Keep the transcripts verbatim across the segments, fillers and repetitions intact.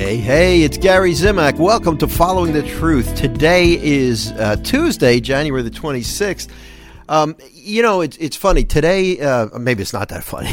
Hey, hey, it's Gary Zimak. Welcome to Following the Truth. Today is uh, Tuesday, January the twenty-sixth. Um, you know, it's it's funny. Today, uh, maybe it's not that funny.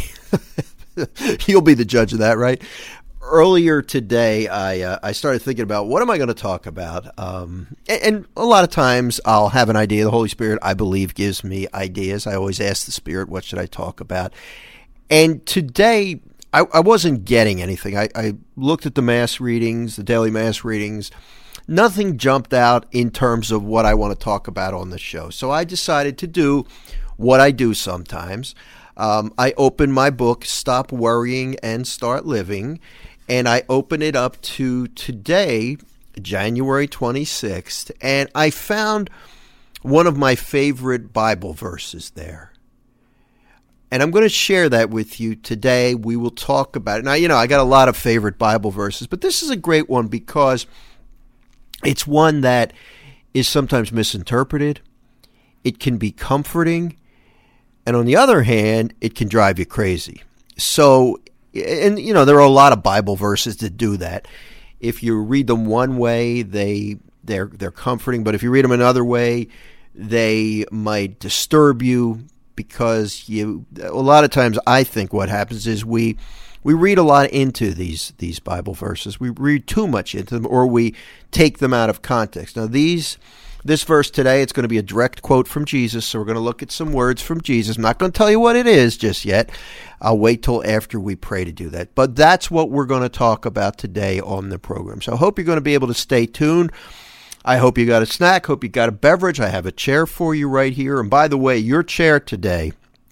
You'll be the judge of that, right? Earlier today, I uh, I started thinking about what am I going to talk about? Um, and, and a lot of times I'll have an idea. The Holy Spirit, I believe, gives me ideas. I always ask the Spirit, what should I talk about? And today, I, I wasn't getting anything. I, I looked at the Mass readings, the daily Mass readings. Nothing jumped out in terms of what I want to talk about on the show. So I decided to do what I do sometimes. Um, I opened my book, Stop Worrying and Start Living, and I open it up to today, January twenty-sixth, and I found one of my favorite Bible verses there. And I'm going to share that with you today. We will talk about it. Now, you know, I got a lot of favorite Bible verses, but this is a great one because it's one that is sometimes misinterpreted. It can be comforting. And on the other hand, it can drive you crazy. So, and, you know, there are a lot of Bible verses that do that. If you read them one way, they, they're, they're comforting. But if you read them another way, they might disturb you. Because you, a lot of times I think what happens is we we read a lot into these these Bible verses. We read too much into them, or we take them out of context. Now, these this verse today, it's going to be a direct quote from Jesus, so we're going to look at some words from Jesus. I'm not going to tell you what it is just yet. I'll wait till after we pray to do that. But that's what we're going to talk about today on the program. So I hope you're going to be able to stay tuned. I hope you got a snack. Hope you got a beverage. I have a chair for you right here. And by the way, your chair today,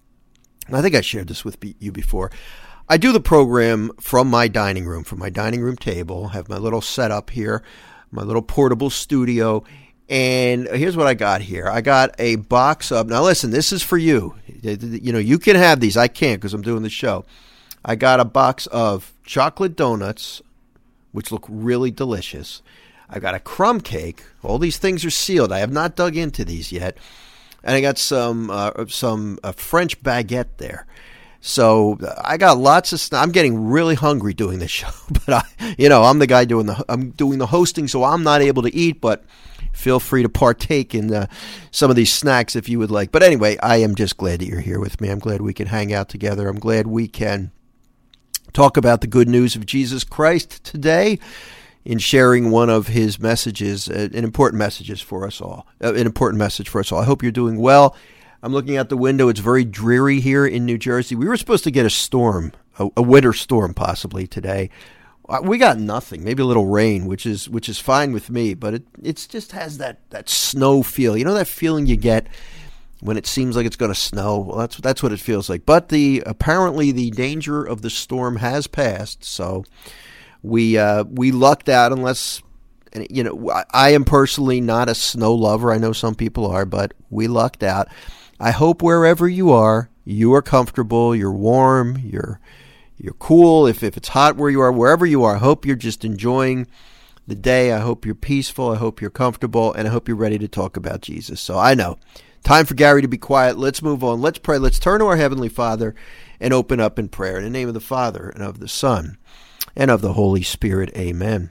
I think I shared this with you before. I do the program from my dining room, from my dining room table. I have my little setup here, my little portable studio. And here's what I got here. I got a box of, now listen, this is for you. You know, you can have these. I can't because I'm doing the show. I got a box of chocolate donuts, which look really delicious. I've got a crumb cake. All these things are sealed. I have not dug into these yet. And I got some uh, some uh, French baguette there. So I got lots of stuff. I'm getting really hungry doing this show, but I, you know, I'm the guy doing the I'm doing the hosting, so I'm not able to eat. But feel free to partake in uh, some of these snacks if you would like. But anyway, I am just glad that you're here with me. I'm glad we can hang out together. I'm glad we can talk about the good news of Jesus Christ today, in sharing one of his messages, uh, an important messages for us all, uh, an important message for us all. I hope you're doing well. I'm looking out the window. It's very dreary here in New Jersey. We were supposed to get a storm, a, a winter storm possibly today. Uh, we got nothing, maybe a little rain, which is which is fine with me, but it it's just has that, that snow feel. You know that feeling you get when it seems like it's going to snow? Well, that's, that's what it feels like. But the apparently the danger of the storm has passed, so We uh, we lucked out, unless, you know, I am personally not a snow lover. I know some people are, but we lucked out. I hope wherever you are, you are comfortable, you're warm, you're you're cool. If, if it's hot where you are, wherever you are, I hope you're just enjoying the day. I hope you're peaceful. I hope you're comfortable, and I hope you're ready to talk about Jesus. So I know. Time for Gary to be quiet. Let's move on. Let's pray. Let's turn to our Heavenly Father and open up in prayer. In the name of the Father, and of the Son, and of the Holy Spirit. Amen.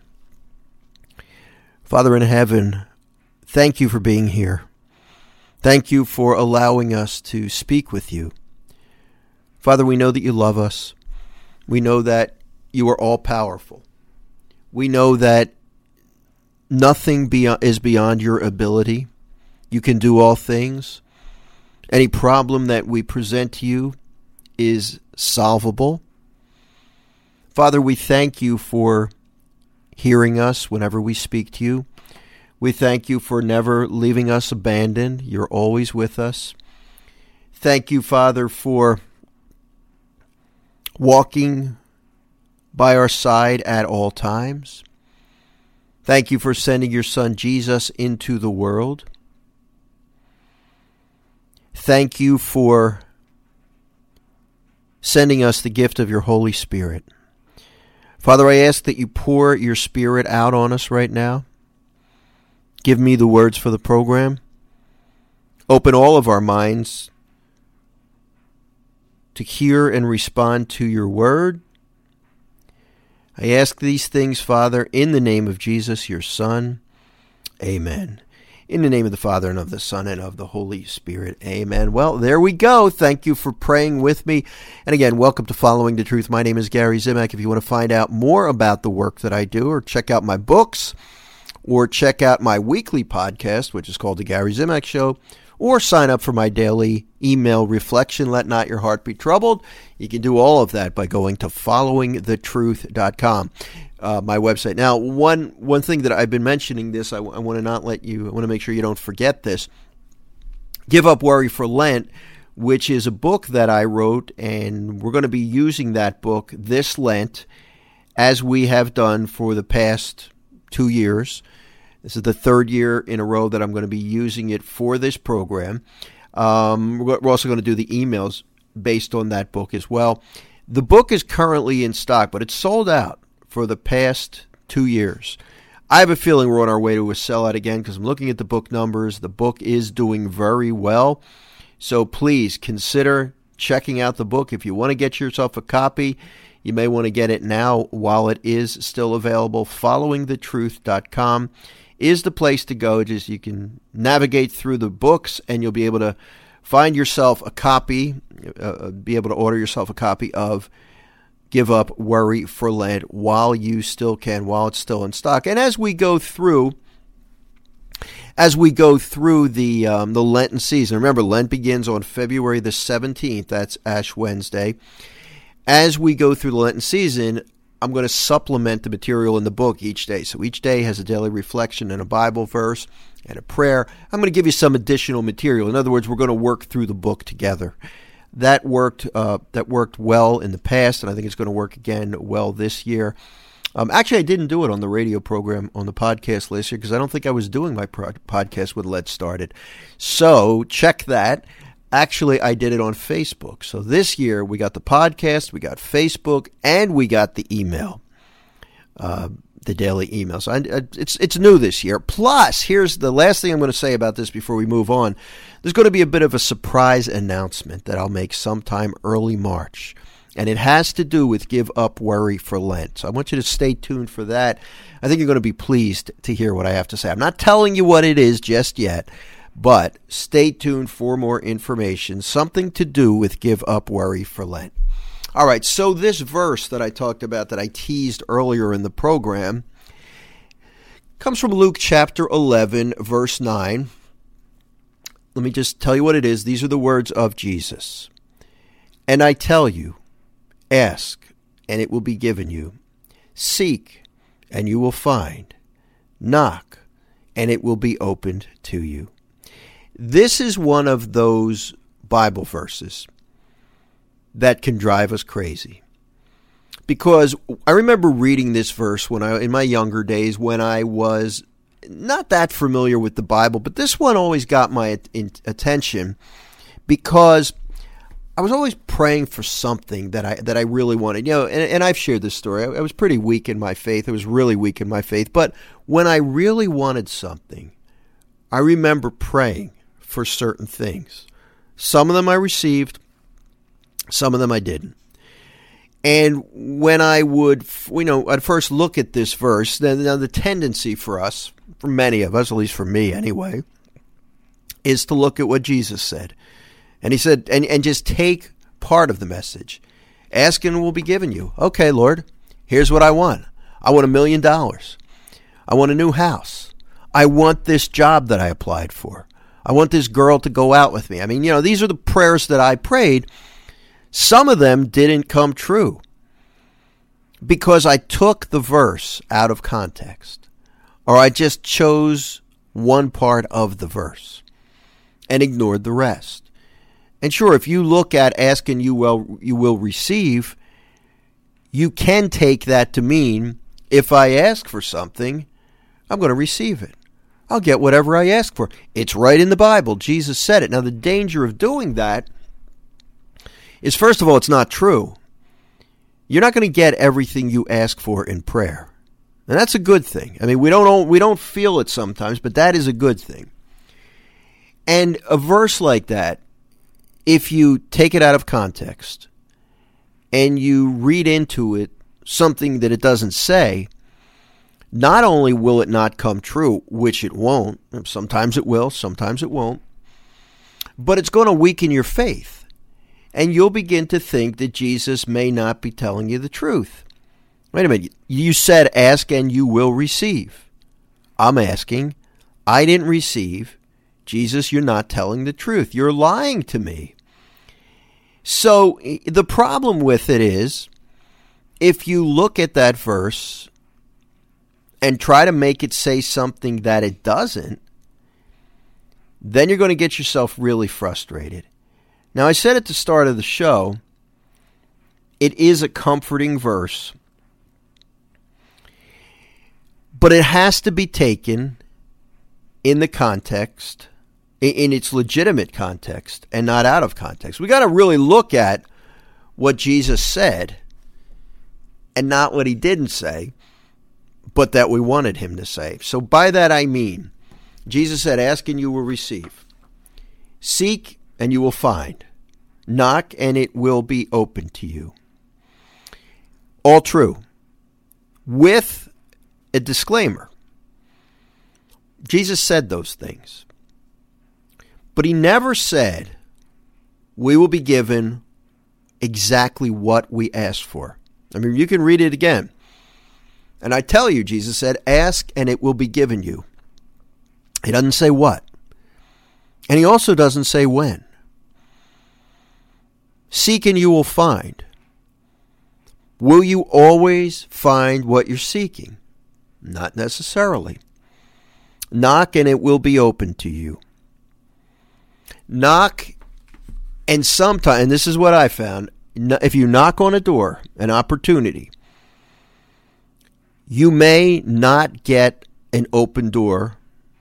Father in heaven, thank you for being here. Thank you for allowing us to speak with you. Father, we know that you love us. We know that you are all-powerful. We know that nothing beyond, is beyond your ability. You can do all things. Any problem that we present to you is solvable. Father, we thank you for hearing us whenever we speak to you. We thank you for never leaving us abandoned. You're always with us. Thank you, Father, for walking by our side at all times. Thank you for sending your Son Jesus into the world. Thank you for sending us the gift of your Holy Spirit. Father, I ask that you pour your Spirit out on us right now. Give me the words for the program. Open all of our minds to hear and respond to your word. I ask these things, Father, in the name of Jesus, your Son. Amen. In the name of the Father, and of the Son, and of the Holy Spirit. Amen. Well, there we go. Thank you for praying with me. And again, welcome to Following the Truth. My name is Gary Zimak. If you want to find out more about the work that I do, or check out my books, or check out my weekly podcast, which is called The Gary Zimak Show, or sign up for my daily email reflection, Let Not Your Heart Be Troubled, you can do all of that by going to following the truth dot com. Uh, my website. Now, one one thing that I've been mentioning this, I, w- I want to not let you, I want to make sure you don't forget this. Give Up Worry for Lent, which is a book that I wrote, and we're going to be using that book this Lent, as we have done for the past two years. This is the third year in a row that I'm going to be using it for this program. Um, we're also going to do the emails based on that book as well. The book is currently in stock, but it's sold out for the past two years. I have a feeling we're on our way to a sellout again because I'm looking at the book numbers. The book is doing very well. So please consider checking out the book. If you want to get yourself a copy, you may want to get it now while it is still available. following the truth dot com is the place to go. Just you can navigate through the books and you'll be able to find yourself a copy, uh, be able to order yourself a copy of Give Up Worry for Lent while you still can, while it's still in stock. And as we go through, as we go through the um, the Lenten season, remember Lent begins on February the seventeenth. That's Ash Wednesday. As we go through the Lenten season, I'm going to supplement the material in the book each day. So each day has a daily reflection and a Bible verse and a prayer. I'm going to give you some additional material. In other words, we're going to work through the book together. That worked uh, that worked well in the past, and I think it's going to work again well this year. Um, actually, I didn't do it on the radio program, on the podcast last year, because I don't think I was doing my pro- podcast when Let's started. So check that. Actually, I did it on Facebook. So this year, we got the podcast, we got Facebook, and we got the email, uh, the daily email. So I, I, it's it's new this year. Plus, here's the last thing I'm going to say about this before we move on. There's going to be a bit of a surprise announcement that I'll make sometime early March, and it has to do with Give Up Worry for Lent. So I want you to stay tuned for that. I think you're going to be pleased to hear what I have to say. I'm not telling you what it is just yet, but stay tuned for more information, something to do with Give Up Worry for Lent. All right, so this verse that I talked about, that I teased earlier in the program, comes from Luke chapter eleven, verse nine. Let me just tell you what it is. These are the words of Jesus. And I tell you, ask, and it will be given you. Seek, and you will find. Knock, and it will be opened to you. This is one of those Bible verses that can drive us crazy. Because I remember reading this verse when I, in my younger days, when I was not that familiar with the Bible, but this one always got my attention because I was always praying for something that I that I really wanted. You know, and, and I've shared this story. I, I was pretty weak in my faith. I was really weak in my faith. But when I really wanted something, I remember praying for certain things. Some of them I received, some of them I didn't. And when I would, you know, I'd first look at this verse, then now the tendency for us, for many of us, at least for me anyway, is to look at what Jesus said. And he said, and, and just take part of the message. Ask and it will be given you. Okay, Lord, here's what I want. I want a million dollars. I want a new house. I want this job that I applied for. I want this girl to go out with me. I mean, you know, these are the prayers that I prayed. Some of them didn't come true because I took the verse out of context, or I just chose one part of the verse and ignored the rest. And sure, if you look at ask and you will, you will receive, you can take that to mean if I ask for something, I'm going to receive it. I'll get whatever I ask for. It's right in the Bible. Jesus said it. Now, the danger of doing that is, first of all, it's not true. You're not going to get everything you ask for in prayer. And that's a good thing. I mean, we don't we don't feel it sometimes, but that is a good thing. And a verse like that, if you take it out of context and you read into it something that it doesn't say, not only will it not come true, which it won't, sometimes it will, sometimes it won't, but it's going to weaken your faith. And you'll begin to think that Jesus may not be telling you the truth. Wait a minute, you said ask and you will receive. I'm asking, I didn't receive. Jesus, you're not telling the truth. You're lying to me. So the problem with it is, if you look at that verse and try to make it say something that it doesn't, then you're going to get yourself really frustrated. Now, I said at the start of the show, it is a comforting verse, but it has to be taken in the context, in its legitimate context, and not out of context. We got to really look at what Jesus said and not what he didn't say, but that we wanted him to say. So by that I mean, Jesus said, ask and you will receive. Seek and you will find. Knock and it will be open to you. All true. With a disclaimer. Jesus said those things. But he never said we will be given exactly what we asked for. I mean, you can read it again. And I tell you, Jesus said, ask and it will be given you. He doesn't say what. And he also doesn't say when. Seek and you will find. Will you always find what you're seeking? Not necessarily. Knock and it will be open to you. Knock, and sometimes, and this is what I found, if you knock on a door, an opportunity, you may not get an open door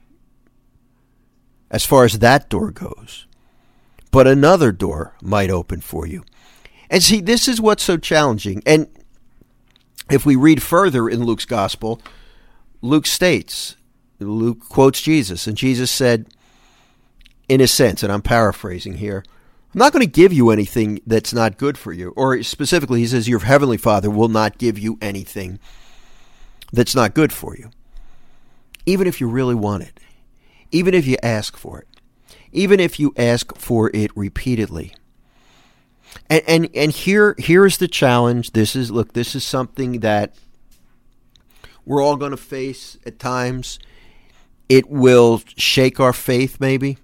as far as that door goes, but another door might open for you. And see, this is what's so challenging. And if we read further in Luke's gospel, Luke states, Luke quotes Jesus, and Jesus said, in a sense, and I'm paraphrasing here, I'm not going to give you anything that's not good for you. Or specifically, he says, your heavenly Father will not give you anything that's not good for you. Even if you really want it. Even if you ask for it. Even if you ask for it repeatedly. And and, and here here's the challenge. This is, look, this is something that we're all going to face at times. It will shake our faith, maybe.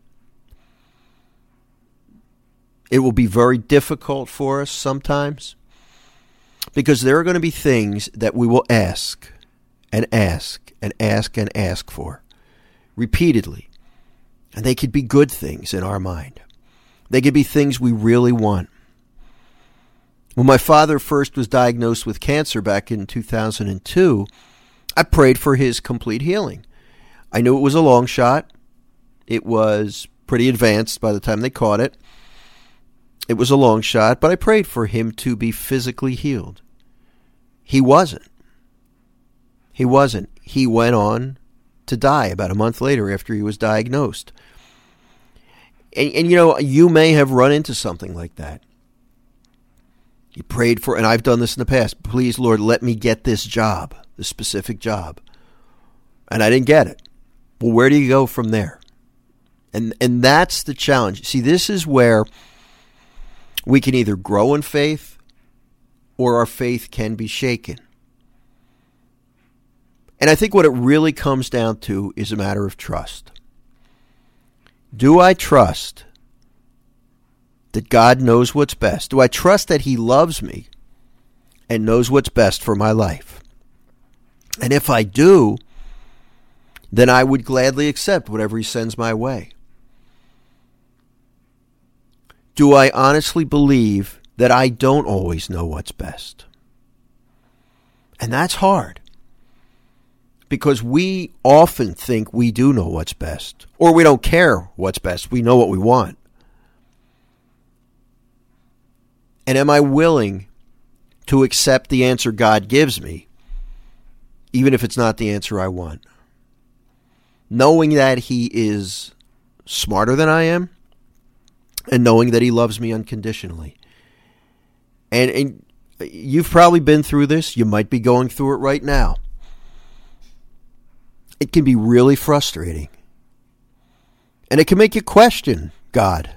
It will be very difficult for us sometimes, because there are going to be things that we will ask and ask and ask and ask for repeatedly. And they could be good things in our mind. They could be things we really want. When my father first was diagnosed with cancer back in two thousand two, I prayed for his complete healing. I knew it was a long shot. It was pretty advanced by the time they caught it. It was a long shot, but I prayed for him to be physically healed. He wasn't. He wasn't. He went on to die about a month later after he was diagnosed. And, and you know, you may have run into something like that. You prayed for, and I've done this in the past, please, Lord, let me get this job, this specific job. And I didn't get it. Well, where do you go from there? And and that's the challenge. See, this is where we can either grow in faith or our faith can be shaken. And I think what it really comes down to is a matter of trust. Do I trust that God knows what's best? Do I trust that he loves me and knows what's best for my life? And if I do, then I would gladly accept whatever he sends my way. Do I honestly believe that I don't always know what's best? And that's hard. Because we often think we do know what's best. Or we don't care what's best. We know what we want. And am I willing to accept the answer God gives me, even if it's not the answer I want? Knowing that he is smarter than I am, and knowing that he loves me unconditionally. And, and you've probably been through this. You might be going through it right now. It can be really frustrating. And it can make you question God.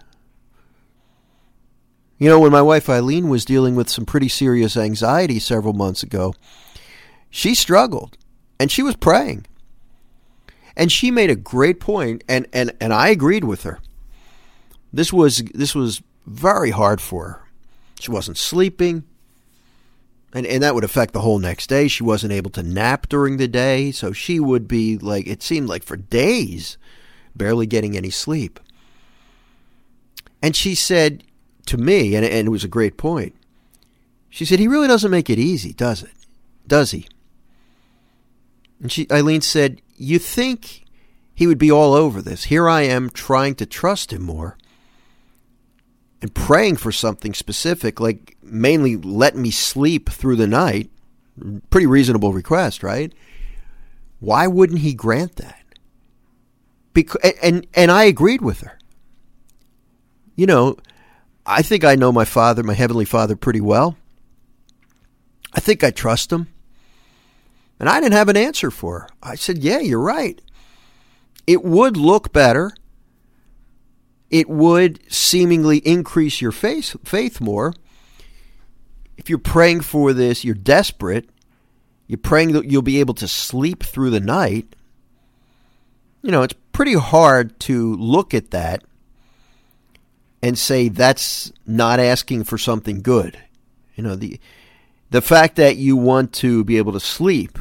You know, when my wife Eileen was dealing with some pretty serious anxiety several months ago, she struggled, and she was praying. And she made a great point, and, and, and I agreed with her. This was this was very hard for her. She wasn't sleeping, and, and that would affect the whole next day. She wasn't able to nap during the day, so she would be like, it seemed like for days, barely getting any sleep. And she said to me, and, and it was a great point, she said, he really doesn't make it easy, does it? Does he? And she, Eileen said, you think he would be all over this. Here I am trying to trust him more and praying for something specific, like mainly let me sleep through the night. Pretty reasonable request, right? Why wouldn't he grant that? Because, and, and I agreed with her. You know, I think I know my Father, my Heavenly Father, pretty well. I think I trust him. And I didn't have an answer for her. I said, yeah, you're right. It would look better. It would seemingly increase your faith, faith more. If you're praying for this, you're desperate. You're praying that you'll be able to sleep through the night. You know, it's pretty hard to look at that and say that's not asking for something good. You know, the the fact that you want to be able to sleep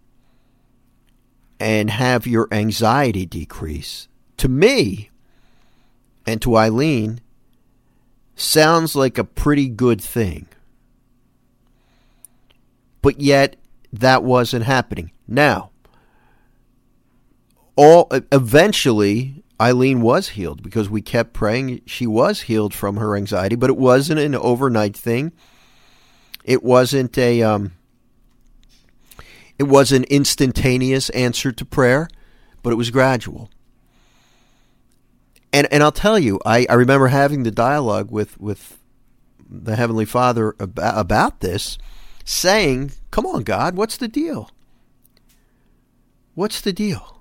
and have your anxiety decrease, to me and to Eileen, sounds like a pretty good thing. But yet, that wasn't happening. Now, all eventually, Eileen was healed because we kept praying. She was healed from her anxiety, but it wasn't an overnight thing. It wasn't a um, it was an instantaneous answer to prayer, but it was gradual. And and I'll tell you, I, I remember having the dialogue with, with the Heavenly Father about, about this, saying, come on, God, what's the deal? What's the deal?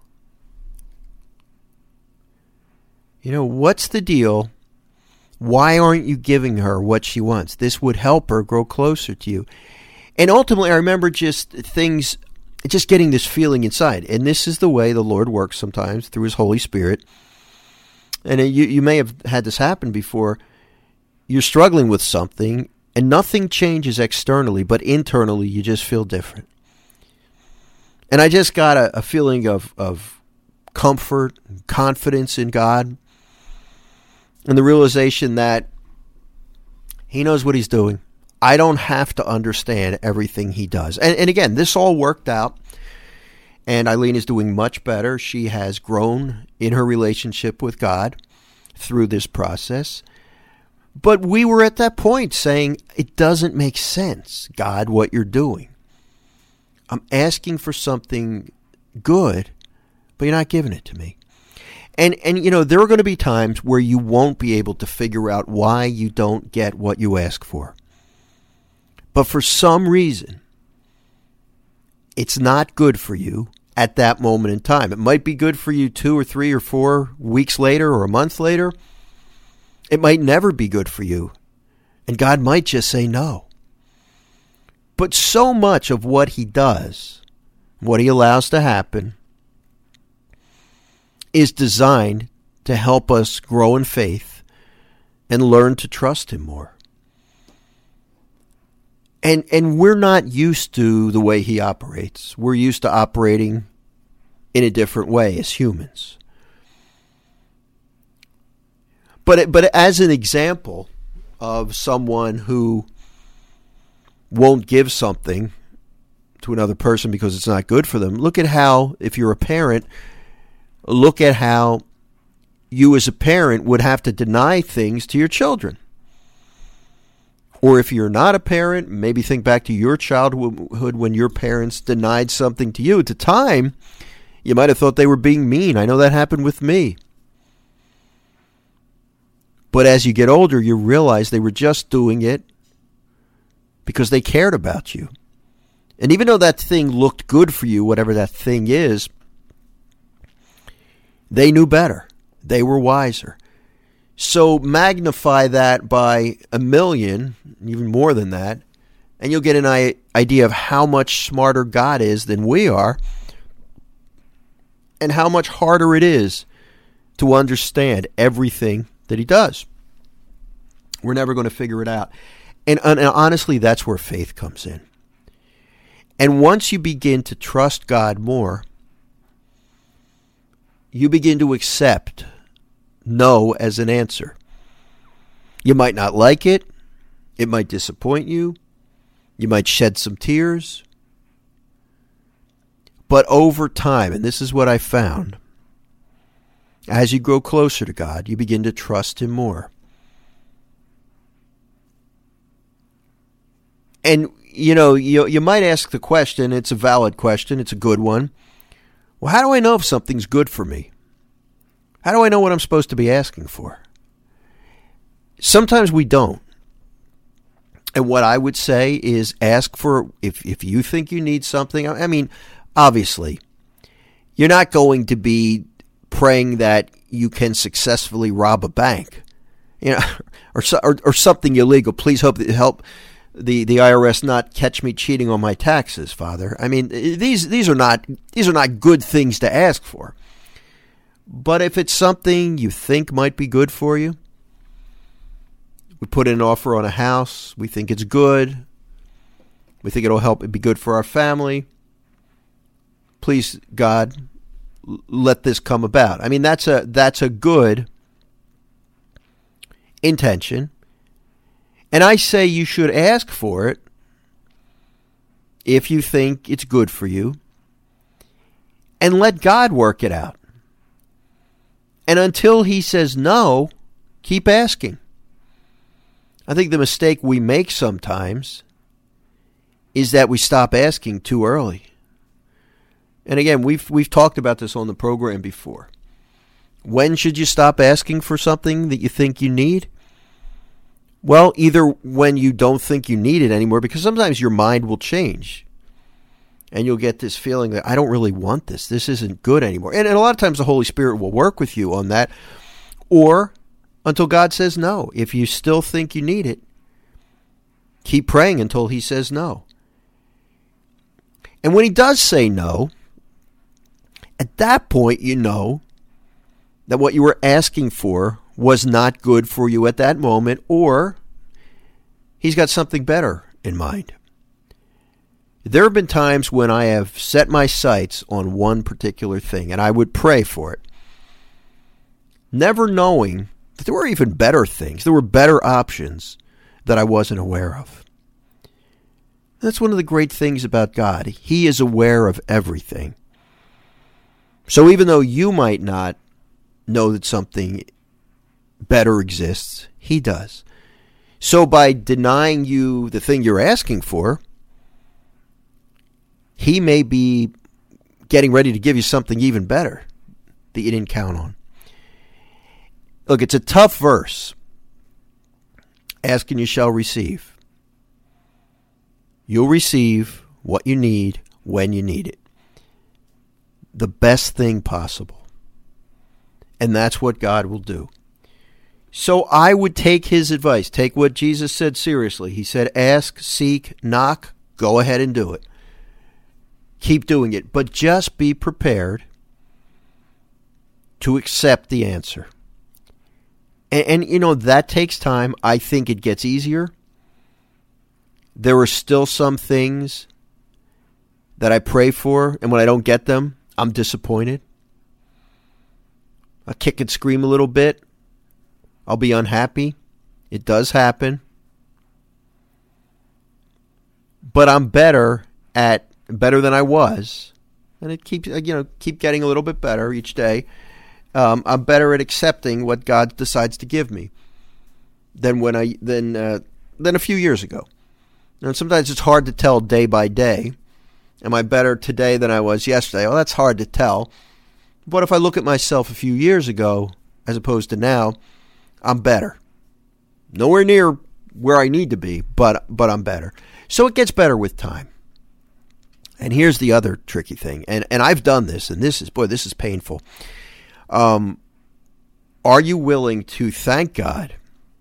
You know, what's the deal? Why aren't you giving her what she wants? This would help her grow closer to you. And ultimately, I remember just things, just getting this feeling inside. And this is the way the Lord works sometimes through His Holy Spirit. And you, you may have had this happen before. You're struggling with something, and nothing changes externally, but internally you just feel different. And I just got a, a feeling of, of comfort, confidence in God, and the realization that He knows what He's doing. I don't have to understand everything He does. And, and again, this all worked out, and Eileen is doing much better. She has grown in her relationship with God through this process. But we were at that point saying, it doesn't make sense, God, what you're doing. I'm asking for something good, but you're not giving it to me. And, and you know, there are going to be times where you won't be able to figure out why you don't get what you ask for. But for some reason, it's not good for you at that moment in time. It might be good for you two or three or four weeks later or a month later. It might never be good for you. And God might just say no. But so much of what He does, what He allows to happen, is designed to help us grow in faith and learn to trust Him more. And and we're not used to the way He operates. We're used to operating in a different way as humans. But but as an example of someone who won't give something to another person because it's not good for them, look at how, if you're a parent, look at how you as a parent would have to deny things to your children. Or if you're not a parent, maybe think back to your childhood when your parents denied something to you. At the time, you might have thought they were being mean. I know that happened with me. But as you get older, you realize they were just doing it because they cared about you. And even though that thing looked good for you, whatever that thing is, they knew better. They were wiser. So magnify that by a million, even more than that, and you'll get an idea of how much smarter God is than we are, and how much harder it is to understand everything that he does. We're never going to figure it out. And, and honestly, that's where faith comes in. And once you begin to trust God more, you begin to accept no as an answer. You might not like it. It might disappoint you. You might shed some tears. But over time, and this is what I found, as you grow closer to God, you begin to trust him more. And, you know, you, you might ask the question, it's a valid question, it's a good one. Well, how do I know if something's good for me? How do I know what I'm supposed to be asking for? Sometimes we don't. And what I would say is ask for, if, if you think you need something, I mean, obviously, you're not going to be praying that you can successfully rob a bank, you know, or, or, or something illegal. Please hope that help the, the I R S not catch me cheating on my taxes, Father. I mean, these these are not these are not good things to ask for. But if it's something you think might be good for you, we put in an offer on a house, we think it's good, we think it'll help it be good for our family. Please, God, let this come about. I mean, that's a that's a good intention. And I say you should ask for it if you think it's good for you, and let God work it out. And until he says no, keep asking. I think the mistake we make sometimes is that we stop asking too early. And again, we've we've talked about this on the program before. When should you stop asking for something that you think you need? Well, either when you don't think you need it anymore, because sometimes your mind will change. And you'll get this feeling that I don't really want this. This isn't good anymore. And, and a lot of times the Holy Spirit will work with you on that. Or until God says no. If you still think you need it, keep praying until he says no. And when he does say no, at that point you know that what you were asking for was not good for you at that moment, or he's got something better in mind. There have been times when I have set my sights on one particular thing, and I would pray for it, never knowing that there were even better things, there were better options that I wasn't aware of. That's one of the great things about God. He is aware of everything. So even though you might not know that something better exists, he does. So by denying you the thing you're asking for, he may be getting ready to give you something even better that you didn't count on. Look, it's a tough verse. Ask and you shall receive. You'll receive what you need when you need it. The best thing possible. And that's what God will do. So I would take his advice. Take what Jesus said seriously. He said, ask, seek, knock, go ahead and do it. Keep doing it. But just be prepared to accept the answer. And, and, you know, that takes time. I think it gets easier. There are still some things that I pray for, and when I don't get them, I'm disappointed. I kick and scream a little bit. I'll be unhappy. It does happen. But I'm better at, better than I was. And it keeps, you know, keep getting a little bit better each day. Um, I'm better at accepting what God decides to give me than when I, than, uh, than a few years ago. And sometimes it's hard to tell day by day. Am I better today than I was yesterday? Well, that's hard to tell. But if I look at myself a few years ago, as opposed to now, I'm better. Nowhere near where I need to be, but but I'm better. So it gets better with time. And here's the other tricky thing, and and I've done this, and this is boy, this is painful. Um, are you willing to thank God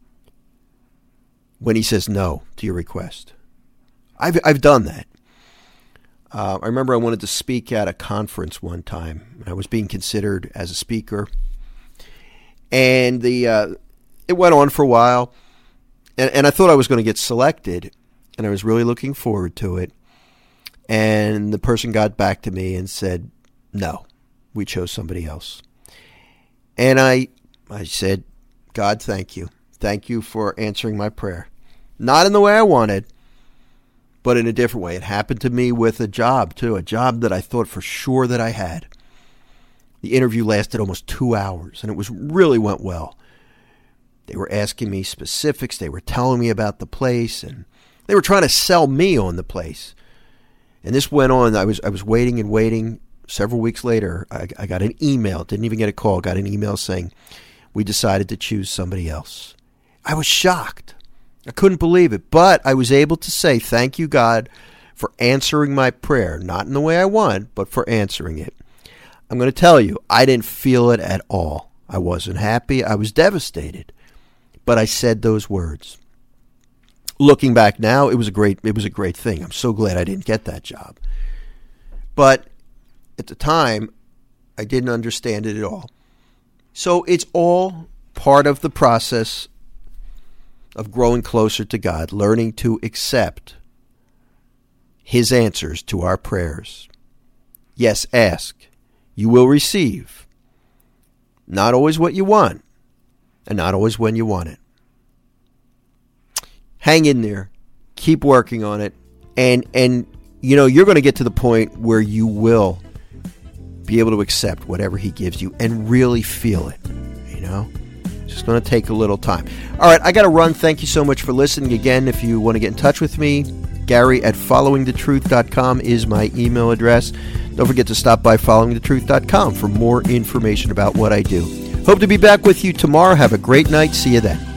when He says no to your request? I've I've done that. Uh, I remember I wanted to speak at a conference one time, and I was being considered as a speaker. And the uh, it went on for a while, and, and I thought I was going to get selected, and I was really looking forward to it. And the person got back to me and said, no, we chose somebody else. And I, I said, God, thank you. Thank you for answering my prayer. Not in the way I wanted, but in a different way. It happened to me with a job, too, a job that I thought for sure that I had. The interview lasted almost two hours, and it was really went well. They were asking me specifics. They were telling me about the place, and they were trying to sell me on the place. And this went on. I was I was waiting and waiting. Several weeks later, I, I got an email. Didn't even get a call. Got an email saying, we decided to choose somebody else. I was shocked. I couldn't believe it, but I was able to say, thank you, God, for answering my prayer. Not in the way I want, but for answering it. I'm going to tell you, I didn't feel it at all. I wasn't happy. I was devastated. But I said those words. Looking back now, it was a great, it was a great thing. I'm so glad I didn't get that job. But at the time, I didn't understand it at all. So it's all part of the process of growing closer to God, learning to accept His answers to our prayers. Yes, ask. You will receive. Not always what you want, and not always when you want it. Hang in there. Keep working on it. And, and you know, you're going to get to the point where you will be able to accept whatever He gives you and really feel it, you know? It's just going to take a little time. All right, I got to run. Thank you so much for listening. Again, if you want to get in touch with me, Gary at following the truth dot com is my email address. Don't forget to stop by following the truth dot com for more information about what I do. Hope to be back with you tomorrow. Have a great night. See you then.